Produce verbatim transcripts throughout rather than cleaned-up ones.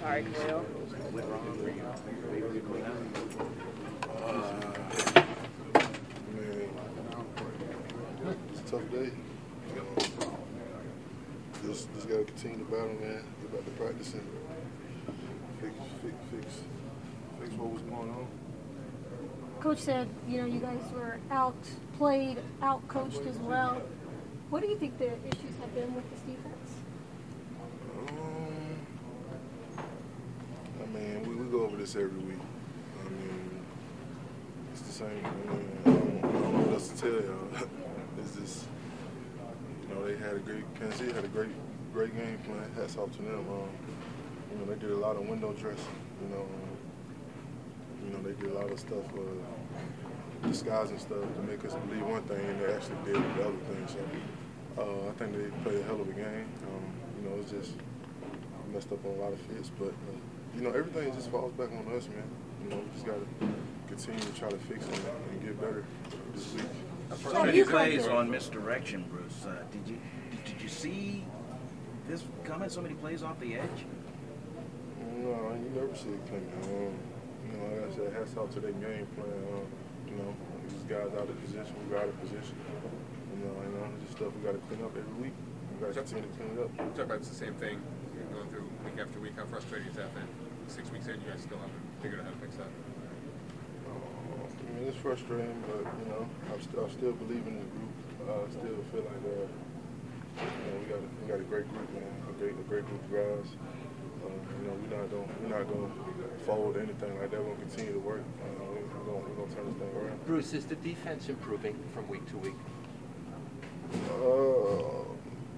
right, Khalil. Went wrong for you? Maybe we clean up. Uh, man, it's a tough day. Um, just, just gotta continue to battle, man. Get back to practicing. Fix, fix, fix, fix what was going on. Coach said, you know, you guys were outplayed, out-coached as well. What do you think the issues have been with this defense? Um, I mean, we, we go over this every week. I mean, it's the same. I mean, I don't, I don't know what else to tell y'all. It's just, you know, they had a great, Kansas City had a great, great game plan. Hats off to them. Um, you know, they did a lot of window dressing. You know, um, you know, they did a lot of stuff, uh, disguising stuff to make us believe one thing, and they actually did the other thing. So, uh, I think they played a hell of a game. Um, you know, it's just messed up on a lot of fits, but uh, you know, everything just falls back on us, man. You know, we just got to continue to try to fix it and get better this week. Frustrating plays on misdirection, Bruce. Uh, did you did, did you see this coming? So many plays off the edge. No, you never see it coming. Um, you know, like I said, hats off to their game plan. Um, you know, these guys out of position, we got out of position. You know, you know, just stuff we got to clean up every week. We got to continue to clean it up. Talk about it's the same thing you're going through week after week. How frustrating is that? That six weeks in, you guys still haven't figured out how to fix that. I mean, it's frustrating, but you know, I'm, st I still believe in the group. I uh, still feel like uh, you know, we got a, we got a great group, man. A great, a great group of guys. Uh, you know, we're not going, we're not going to fold or anything like that. We're going to continue to work. Uh, we're going, we're going to turn this thing around. Bruce, is the defense improving from week to week? Uh,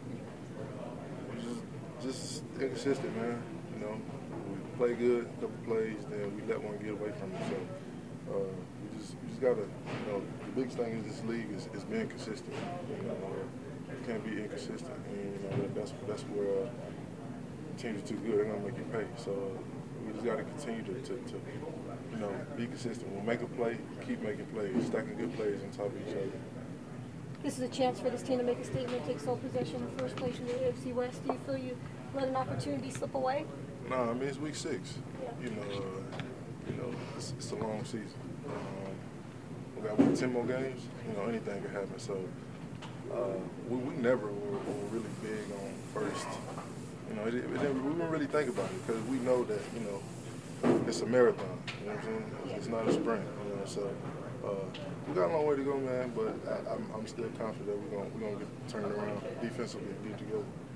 just, just inconsistent, man. You know, we play good, a couple plays, then we let one get away from us. So uh, we just, we just gotta, you know, the biggest thing in this league is, is being consistent. You know, uh, you can't be inconsistent, and you know that's that's where uh, teams are too good. They're gonna make you pay. So uh, we just gotta continue to, to, to, you know, be consistent. We'll make a play, keep making plays, stacking good plays on top of each other. This is a chance for this team to make a statement, take sole possession in first place in the A F C West. Do you feel you let an opportunity slip away? No, I mean, it's week six. Yeah. You know, uh, you know, it's, it's a long season. Um, we got what, ten more games. You know, anything can happen. So uh, we, we never were, were really big on first. You know, it, it, it, we didn't really think about it because we know that, you know, it's a marathon. You know what I'm saying? It's, it's not a sprint. You know, so. Uh, we got a long way to go, man, but I, I'm, I'm still confident that we're gonna we're gonna get turned around defensively and get together.